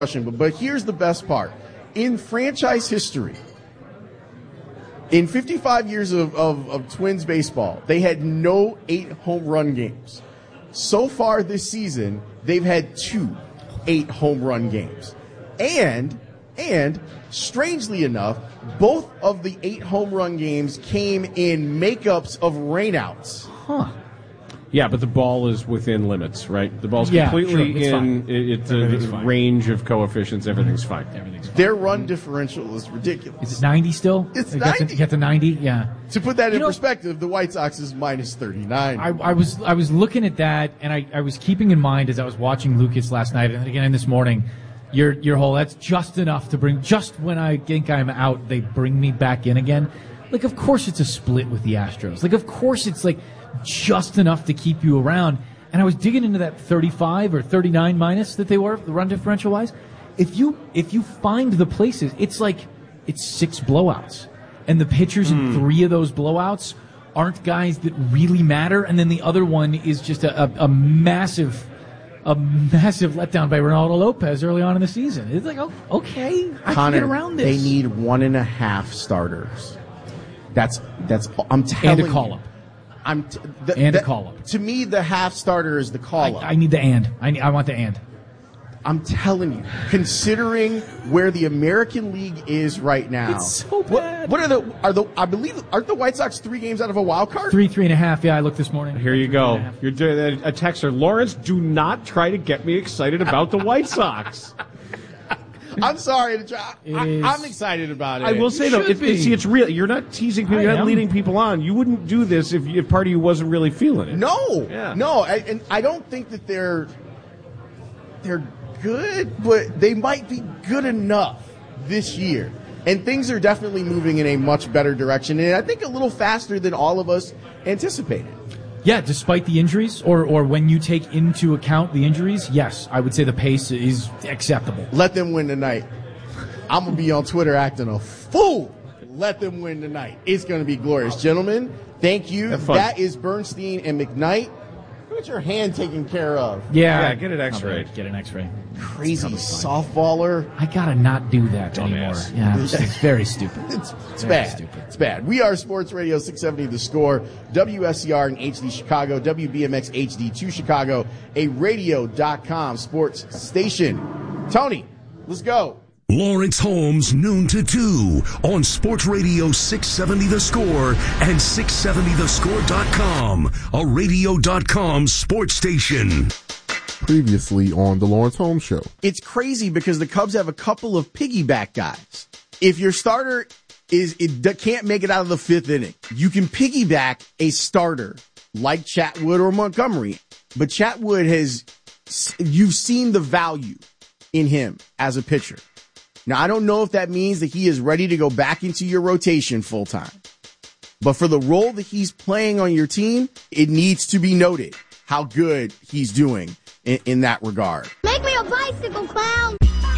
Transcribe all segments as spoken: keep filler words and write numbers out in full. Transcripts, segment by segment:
question, but, but here's the best part. In franchise history, in fifty-five years of, of, of Twins baseball, they had no eight home run games. So far this season, they've had two eight home run games. And, and, strangely enough, both of the eight home run games came in makeups of rainouts. Huh. Yeah, but the ball is within limits, right? The ball's Yeah, completely sure, it's in fine. it, it's a Everything's fine. range of coefficients. Everything's fine. Everything's fine. Their run differential is ridiculous. Is it ninety still? It's You got to- ninety. you got to ninety? Yeah. To put that in You know- perspective, the White Sox is minus thirty-nine. I, I was I was looking at that, and I, I was keeping in mind as I was watching Lucas last night, and again this morning, your your whole that's just enough to bring. Just when I think I'm out, they bring me back in again. Like, of course it's a split with the Astros. Like, of course it's like just enough to keep you around. And I was digging into that thirty-five or thirty-nine minus that they were, the run differential wise. If you if you find the places, it's like it's six blowouts, and the pitchers in three of those blowouts aren't guys that really matter, and then the other one is just a, a, a massive, a massive letdown by Ronaldo Lopez early on in the season. It's like, oh, okay, I Connor, can get around this. they need one and a half starters. That's that's. I'm telling and a call you. up. I'm t- the, And a the- call-up. To me, the half starter is the call up. I, I need the and. I, need, I want the and. I'm telling you, considering where the American League is right now, It's so what, bad. what are the are the I believe aren't the White Sox three games out of a wild card? Three, three and a half. Yeah, I looked this morning. Here you Three go. and a half. You're doing a texter. Lawrence, do not try to get me excited about the White Sox. I'm sorry to try. It I, is- I'm excited about it. I will say though, should it, it, be. see, it's real. You're not teasing people. I You're not am. leading people on. You wouldn't do this if, if part of you wasn't really feeling it. No, Yeah. no, I, and I don't think that they're they're good, but they might be good enough this year. And things are definitely moving in a much better direction, and I think a little faster than all of us anticipated. Yeah, despite the injuries, or, or when you take into account the injuries, yes, I would say the pace is acceptable. Let them win tonight. I'm gonna be on Twitter acting a fool. Let them win tonight. It's gonna be glorious, gentlemen. Thank you. Have fun. That is Bernstein and McKnight. Get your hand taken care of. Yeah, Yeah, get an X-ray. Get an X-ray. Crazy softballer. I gotta not do that anymore. Dumbass. Yeah, it's, it's very stupid. It's, it's Very bad. stupid. It's bad. We are Sports Radio six seventy The Score, W S C R in H D Chicago, W B M X H D two Chicago, a radio dot com sports station. Tony, let's go. Lawrence Holmes, noon to two on Sports Radio six seventy The Score and six seventy the score dot com, a radio dot com sports station. Previously on the Lawrence Holmes Show. It's crazy because the Cubs have a couple of piggyback guys. If your starter is it d- can't make it out of the fifth inning, you can piggyback a starter like Chatwood or Montgomery. But Chatwood has, you've seen the value in him as a pitcher. Now, I don't know if that means that he is ready to go back into your rotation full time. But for the role that he's playing on your team, it needs to be noted how good he's doing in, in that regard. Make me a bicycle clown.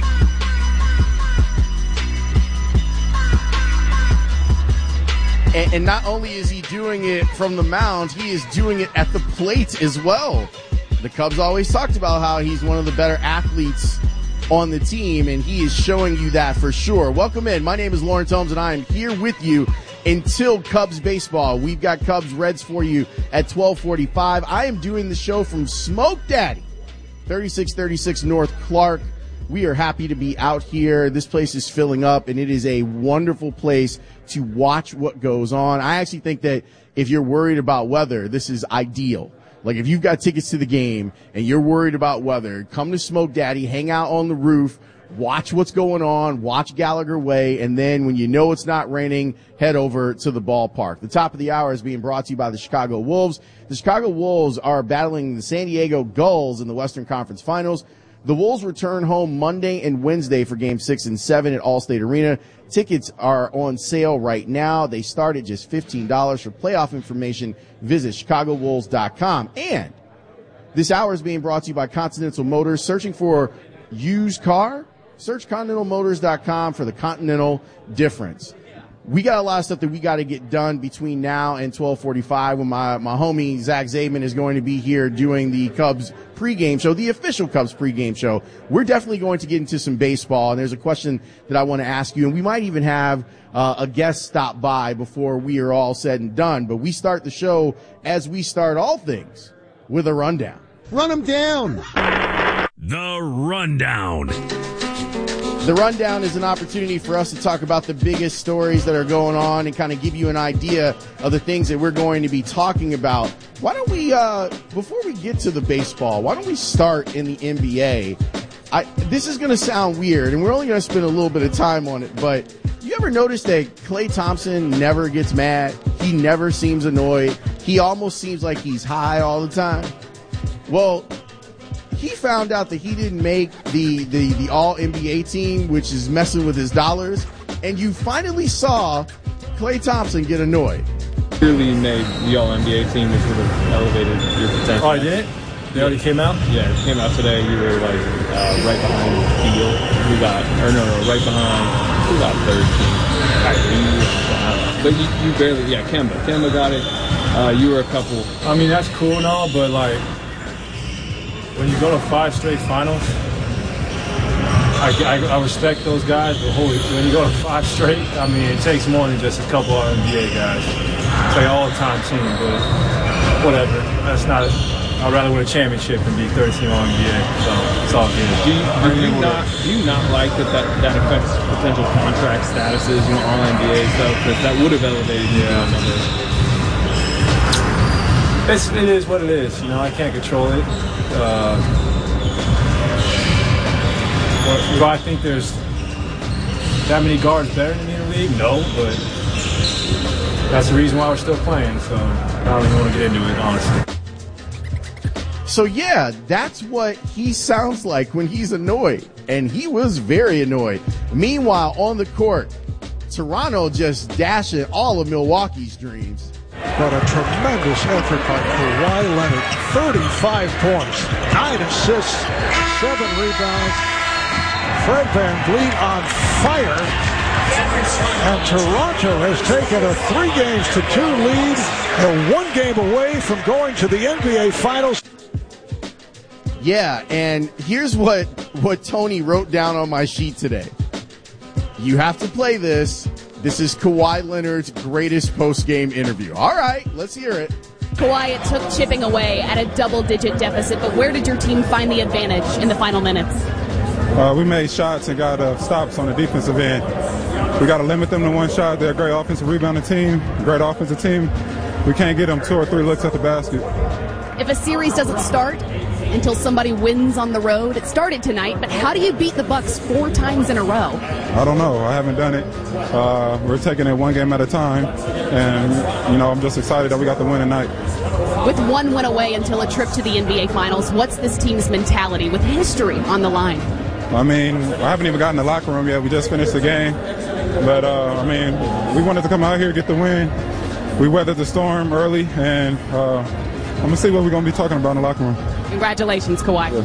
And, and not only is he doing it from the mound, he is doing it at the plate as well. The Cubs always talked about how he's one of the better athletes on the team, and he is showing you that for sure. Welcome in. My name is Lawrence Holmes, and I am here with you until Cubs baseball. We've got Cubs Reds for you at twelve forty-five. I am doing the show from Smoke Daddy, thirty-six thirty-six North Clark. We are happy to be out here. This place is filling up, and it is a wonderful place to watch what goes on. I actually think that if you're worried about weather, this is ideal. Like, if you've got tickets to the game and you're worried about weather, come to Smoke Daddy, hang out on the roof, watch what's going on, watch Gallagher Way, and then when you know it's not raining, head over to the ballpark. The top of the hour is being brought to you by the Chicago Wolves. The Chicago Wolves are battling the San Diego Gulls in the Western Conference Finals. The Wolves return home Monday and Wednesday for Game six and seven at Allstate Arena. Tickets are on sale right now. They start at just fifteen dollars. For playoff information, visit chicago wolves dot com. And this hour is being brought to you by Continental Motors. Searching for used car? Search continental motors dot com for the Continental difference. we got a lot of stuff that we got to get done between now and twelve forty-five when my, my homie Zach Zaidman is going to be here doing the Cubs pregame show, the official Cubs pregame show. We're definitely going to get into some baseball, and there's a question that I want to ask you, and we might even have uh, a guest stop by before we are all said and done. But we start the show as we start all things with a rundown. Run them down. The Rundown. The Rundown is an opportunity for us to talk about the biggest stories that are going on and kind of give you an idea of the things that we're going to be talking about. Why don't we, uh, before we get to the baseball, why don't we start in the N B A? I, this is going to sound weird, and we're only going to spend a little bit of time on it, but you ever notice that Klay Thompson never gets mad? He never seems annoyed. He almost seems like he's high all the time. Well, he found out that he didn't make the, the, the all-N B A team, which is messing with his dollars, and you finally saw Klay Thompson get annoyed. Clearly made the all-N B A team, which would have elevated your potential. Oh, I did? They already came out? Yeah, it came out today. You were like uh, right behind Beal. We got, or no, no, right behind, who got third team? Kyrie. But you, you barely, yeah, Kemba. Kemba got it. Uh, you were a couple. I mean, that's cool and all, but like, when you go to five straight finals, I, I, I respect those guys, but holy, when you go to five straight, I mean, it takes more than just a couple of N B A guys. It's like an all-time team, but whatever. That's not, I'd rather win a championship than be third-team all N B A, so it's all good. Do you, do you, not, do you not like that, that that affects potential contract statuses, you know, all N B A stuff, because that would have elevated you yeah. to another? It's, it is what it is, you know, I can't control it. Uh, well, do I think there's that many guards better than me in the league? No, but that's the reason why we're still playing, so I don't even want to get into it, honestly. So, yeah, that's what he sounds like when he's annoyed, and he was very annoyed. Meanwhile, on the court, Toronto just dashing all of Milwaukee's dreams. But a tremendous effort by Kawhi Leonard. thirty-five points, nine assists, seven rebounds. Fred VanVleet on fire. And Toronto has taken a three games to two lead and one game away from going to the N B A Finals. Yeah, and here's what, what Tony wrote down on my sheet today. You have to play this. This is Kawhi Leonard's greatest post-game interview. All right, let's hear it. Kawhi, it took chipping away at a double-digit deficit, but where did your team find the advantage in the final minutes? Uh, we made shots and got uh, stops on the defensive end. We got to limit them to one shot. They're a great offensive rebounding team, great offensive team. We can't get them two or three looks at the basket. If a series doesn't start until somebody wins on the road, it started tonight, but how do you beat the Bucks four times in a row? I don't know. I haven't done it. Uh, we're taking it one game at a time, and, you know, I'm just excited that we got the win tonight. With one win away until a trip to the N B A Finals, what's this team's mentality with history on the line? I mean, I haven't even gotten in the locker room yet. We just finished the game. But, uh, I mean, we wanted to come out here, get the win. We weathered the storm early, and uh, I'm going to see what we're going to be talking about in the locker room. Congratulations, Kawhi.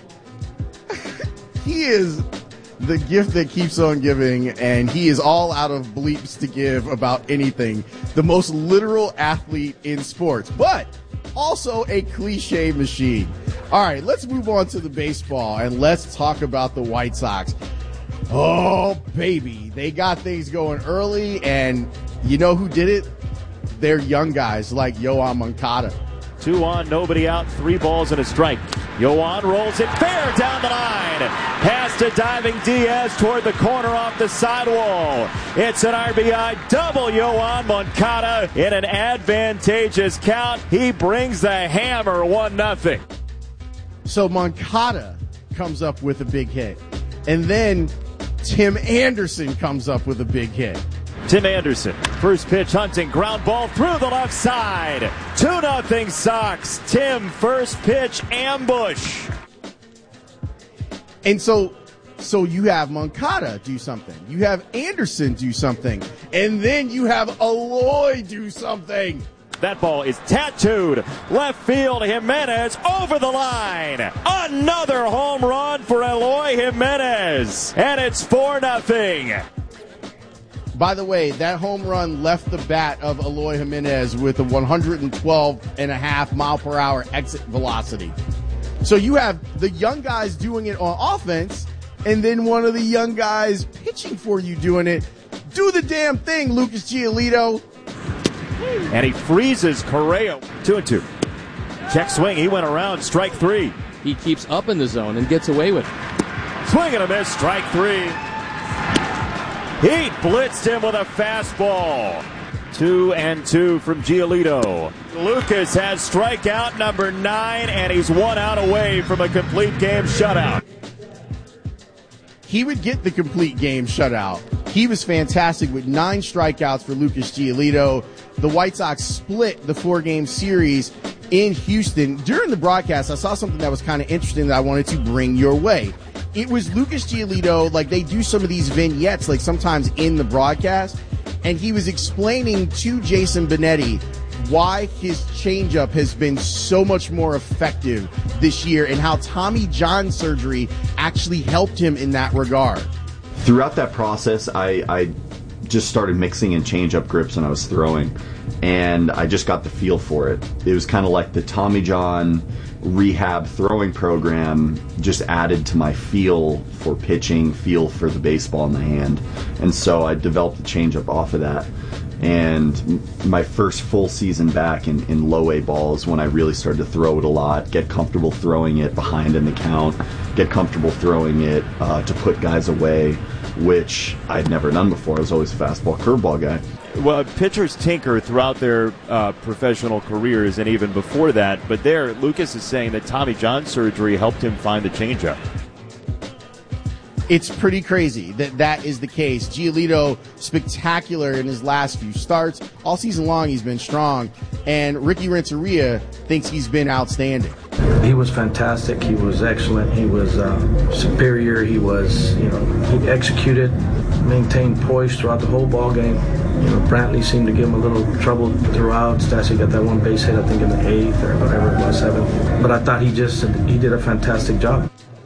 He is the gift that keeps on giving, and he is all out of bleeps to give about anything. The most literal athlete in sports, but also a cliche machine. All right, let's move on to the baseball, and let's talk about the White Sox. Oh, baby. They got things going early, and you know who did it? They're young guys like Yoan Moncada. Two on, nobody out, three balls and a strike. Yoan rolls it fair down the line. Pass to diving Diaz toward the corner off the sidewall. It's an R B I double. Yoan Moncada in an advantageous count. He brings the hammer, one nothing. So Moncada comes up with a big hit. And then Tim Anderson comes up with a big hit. Tim Anderson, first pitch hunting, ground ball through the left side. two nothing Sox. Tim, first pitch ambush. And so so you have Moncada do something. You have Anderson do something. And then you have Eloy do something. That ball is tattooed. Left field, Jimenez over the line. Another home run for Eloy Jimenez. And it's four nothing. By the way, that home run left the bat of Eloy Jimenez with a one hundred twelve and a half mile per hour exit velocity. So you have the young guys doing it on offense, and then one of the young guys pitching for you doing it. Do the damn thing, Lucas Giolito. And he freezes Correa. Two and two. Check swing. He went around. Strike three. He keeps up in the zone and gets away with it. Swing and a miss. Strike three. He blitzed him with a fastball. Two and two from Giolito. Lucas has strikeout number nine, and he's one out away from a complete game shutout. He would get the complete game shutout. He was fantastic with nine strikeouts for Lucas Giolito. The White Sox split the four-game series in Houston. During the broadcast, I saw something that was kind of interesting that I wanted to bring your way. It was Lucas Giolito, like they do some of these vignettes, like sometimes in the broadcast, and he was explaining to Jason Benetti why his changeup has been so much more effective this year and how Tommy John surgery actually helped him in that regard. Throughout that process, I, I just started mixing in changeup grips when I was throwing, and I just got the feel for it. It was kind of like the Tommy John rehab throwing program just added to my feel for pitching, feel for the baseball in the hand. And so I developed the changeup off of that. And my first full season back in, in low A ball is when I really started to throw it a lot, get comfortable throwing it behind in the count, get comfortable throwing it uh, to put guys away, which I'd never done before. I was always a fastball curveball guy. Well, pitchers tinker throughout their uh, professional careers and even before that. But there, Lucas is saying that Tommy John surgery helped him find the changeup. It's pretty crazy that that is the case. Giolito, spectacular in his last few starts. All season long, he's been strong. And Ricky Renteria thinks he's been outstanding. He was fantastic. He was excellent. He was uh, superior. He was, you know, he executed, maintained poise throughout the whole ball game. You know, Brantley seemed to give him a little trouble throughout. Stassi got that one base hit, I think, in the eighth or whatever it was, seventh. But I thought he just he did a fantastic job.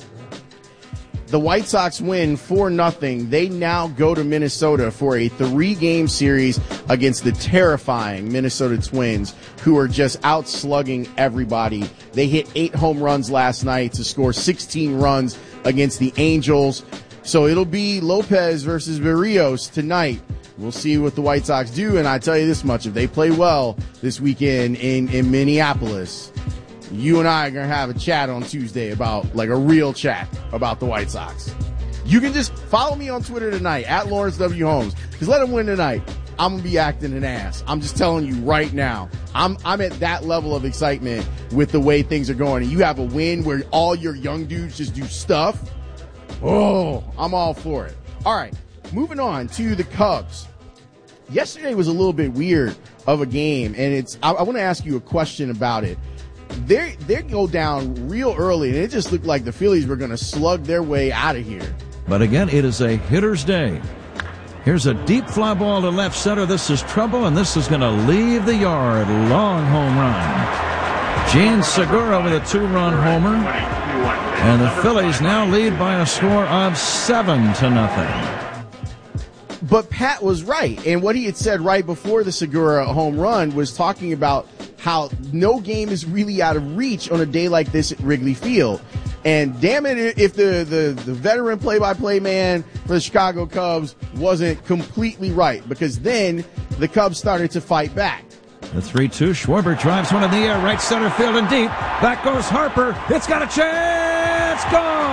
The White Sox win four nothing. They now go to Minnesota for a three-game series against the terrifying Minnesota Twins, who are just out-slugging everybody. They hit eight home runs last night to score sixteen runs against the Angels. So it'll be Lopez versus Berríos tonight. We'll see what the White Sox do, and I tell you this much, if they play well this weekend in, in Minneapolis, you and I are going to have a chat on Tuesday about, like a real chat about the White Sox. You can just follow me on Twitter tonight, at Lawrence W. Holmes, because let them win tonight. I'm going to be acting an ass. I'm just telling you right now. I'm I'm at that level of excitement with the way things are going. And you have a win where all your young dudes just do stuff. Oh, I'm all for it. All right, moving on to the Cubs. Yesterday was a little bit weird of a game, and it's. I, I want to ask you a question about it. They they go down real early, and it just looked like the Phillies were going to slug their way out of here. But again, it is a hitter's day. Here's a deep fly ball to left center. This is trouble, and this is going to leave the yard. Long home run. Gene Segura with a two-run homer. And the Phillies now lead by a score of seven to nothing. But Pat was right, and what he had said right before the Segura home run was talking about how no game is really out of reach on a day like this at Wrigley Field. And damn it, if the, the, the veteran play-by-play man for the Chicago Cubs wasn't completely right, because then the Cubs started to fight back. The three two, Schwarber drives one in the air, right center field and deep. Back goes Harper. It's got a chance.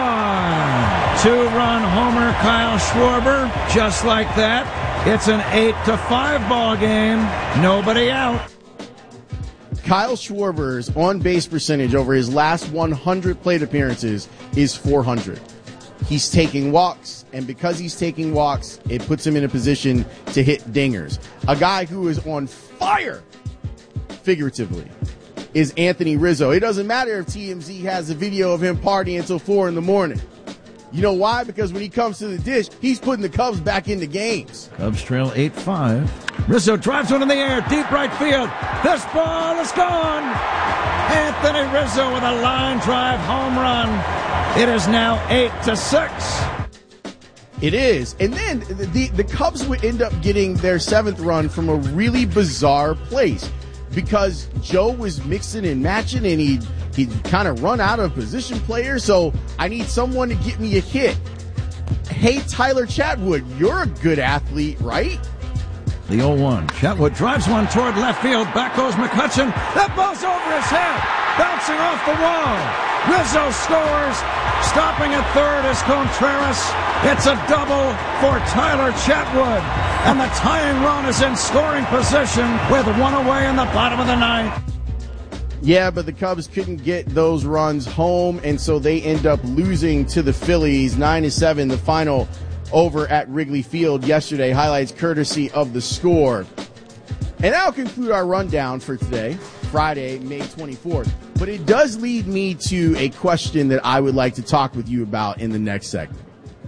Gone. Two-run homer, Kyle Schwarber. Just like that, it's an eight to five ball game. Nobody out. Kyle Schwarber's on-base percentage over his last one hundred plate appearances is four hundred. He's taking walks, and because he's taking walks, it puts him in a position to hit dingers. A guy who is on fire, figuratively, is Anthony Rizzo. It doesn't matter if T M Z has a video of him partying until four in the morning. You know why? Because when he comes to the dish, he's putting the Cubs back into games. Cubs trail eight five. Rizzo drives one in the air, deep right field. This ball is gone. Anthony Rizzo with a line drive home run. It is now eight to six. It is. And then the, the Cubs would end up getting their seventh run from a really bizarre place because Joe was mixing and matching and he'd, he'd kind of run out of position players. So I need someone to get me a hit. Hey, Tyler Chatwood, you're a good athlete, right? The oh one. Chatwood drives one toward left field. Back goes McCutchen. That ball's over his head. Bouncing off the wall. Rizzo scores. Stopping at third is Contreras. It's a double for Tyler Chatwood. And the tying run is in scoring position with one away in the bottom of the ninth. Yeah, but the Cubs couldn't get those runs home, and so they end up losing to the Phillies nine to seven, the final over at Wrigley Field yesterday. Highlights courtesy of The Score. And that'll conclude our rundown for today, Friday, May twenty-fourth. But it does lead me to a question that I would like to talk with you about in the next segment.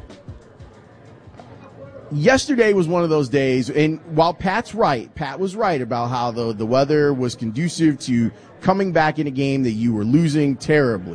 Yesterday was one of those days, and while Pat's right, Pat was right about how the, the weather was conducive to coming back in a game that you were losing terribly.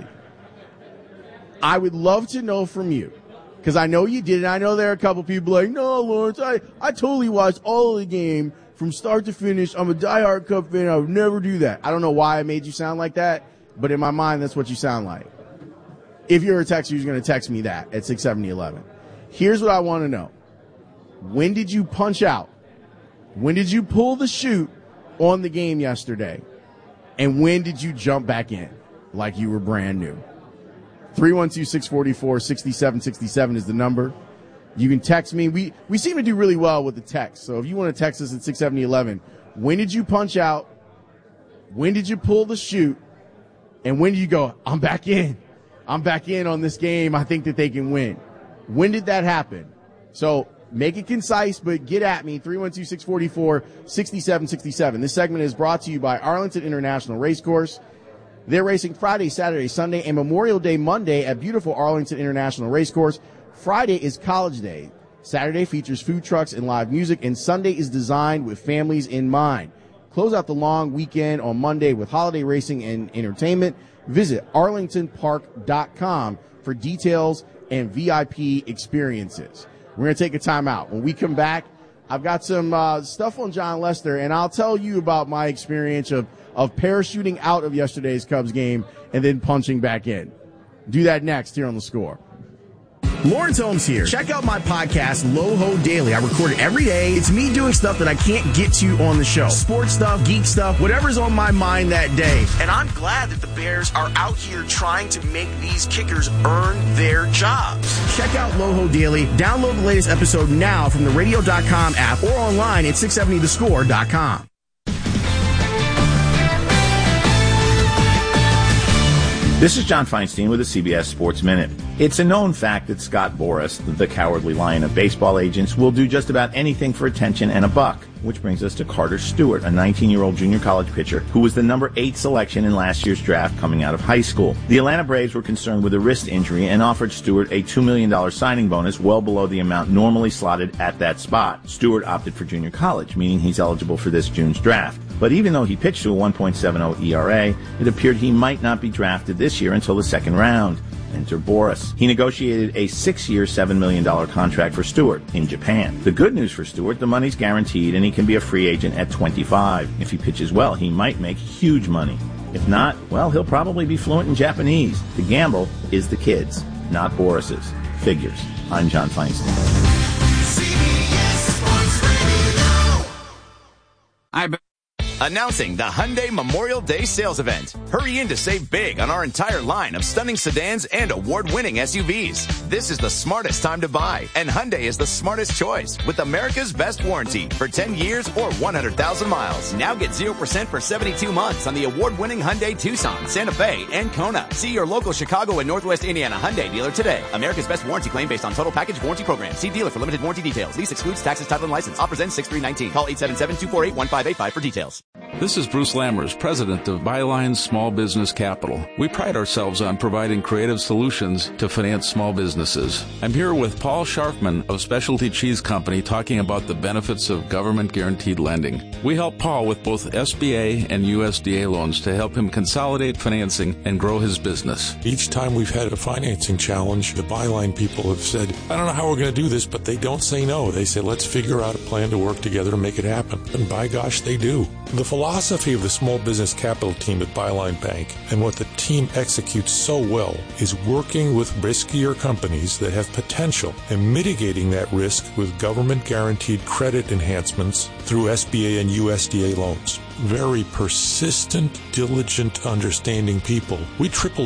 I would love to know from you, because I know you did, and I know there are a couple people like, no, Lawrence, I, I totally watched all of the game from start to finish. I'm a diehard Cub fan. I would never do that. I don't know why I made you sound like that, but in my mind, that's what you sound like. If you're a texter, you're going to text me that at six seventy eleven. Here's what I want to know. When did you punch out? When did you pull the chute on the game yesterday? And when did you jump back in like you were brand new? three one two, six four four, six seven six seven is the number. You can text me. We we seem to do really well with the text. So if you want to text us at six seventy eleven, when did you punch out? When did you pull the chute? And when did you go, I'm back in. I'm back in on this game. I think that they can win. When did that happen? So make it concise, but get at me, three one two, six four four, six seven six seven. This segment is brought to you by Arlington International Racecourse. They're racing Friday, Saturday, Sunday, and Memorial Day Monday at beautiful Arlington International Racecourse. Friday is College Day. Saturday features food trucks and live music, and Sunday is designed with families in mind. Close out the long weekend on Monday with holiday racing and entertainment. Visit arlington park dot com for details and V I P experiences. We're going to take a timeout. When we come back, I've got some uh, stuff on John Lester, and I'll tell you about my experience of, of parachuting out of yesterday's Cubs game and then punching back in. Do that next here on The Score. Lawrence Holmes here. Check out my podcast, Loho Daily. I record it every day. It's me doing stuff that I can't get to on the show. Sports stuff, geek stuff, whatever's on my mind that day. And I'm glad that the Bears are out here trying to make these kickers earn their jobs. Check out Loho Daily. Download the latest episode now from the radio dot com app or online at six seventy the score dot com. This is John Feinstein with the C B S Sports Minute. It's a known fact that Scott Boras, the cowardly lion of baseball agents, will do just about anything for attention and a buck. Which brings us to Carter Stewart, a nineteen-year-old junior college pitcher who was the number eight selection in last year's draft coming out of high school. The Atlanta Braves were concerned with a wrist injury and offered Stewart a two million dollars signing bonus, well below the amount normally slotted at that spot. Stewart opted for junior college, meaning he's eligible for this June's draft. But even though he pitched to a one point seven oh E R A, it appeared he might not be drafted this year until the second round. Enter Boras. He negotiated a six-year, seven million dollars contract for Stewart in Japan. The good news for Stewart, the money's guaranteed and he can be a free agent at twenty-five. If he pitches well, he might make huge money. If not, well, he'll probably be fluent in Japanese. The gamble is the kids, not Boras's. Figures. I'm John Feinstein. I be- Announcing the Hyundai Memorial Day sales event. Hurry in to save big on our entire line of stunning sedans and award-winning S U Vs. This is the smartest time to buy, and Hyundai is the smartest choice with America's best warranty for ten years or one hundred thousand miles. Now get zero percent for seventy-two months on the award-winning Hyundai Tucson, Santa Fe, and Kona. See your local Chicago and Northwest Indiana Hyundai dealer today. America's best warranty claim based on total package warranty program. See dealer for limited warranty details. Lease excludes taxes, title, and license. Offers ends six three nineteen. Call eight seven seven, two four eight, one five eight five for details. This is Bruce Lammers, president of Byline Small Business Capital. We pride ourselves on providing creative solutions to finance small businesses. I'm here with Paul Scharfman of Specialty Cheese Company talking about the benefits of government-guaranteed lending. We help Paul with both S B A and U S D A loans to help him consolidate financing and grow his business. Each time we've had a financing challenge, the Byline people have said, I don't know how we're going to do this, but they don't say no. They say, let's figure out a plan to work together to make it happen. And by gosh, they do. The philosophy of the small business capital team at Byline Bank and what the team executes so well is working with riskier companies that have potential and mitigating that risk with government-guaranteed credit enhancements through S B A and U S D A loans. Very persistent, diligent, understanding people. We tripled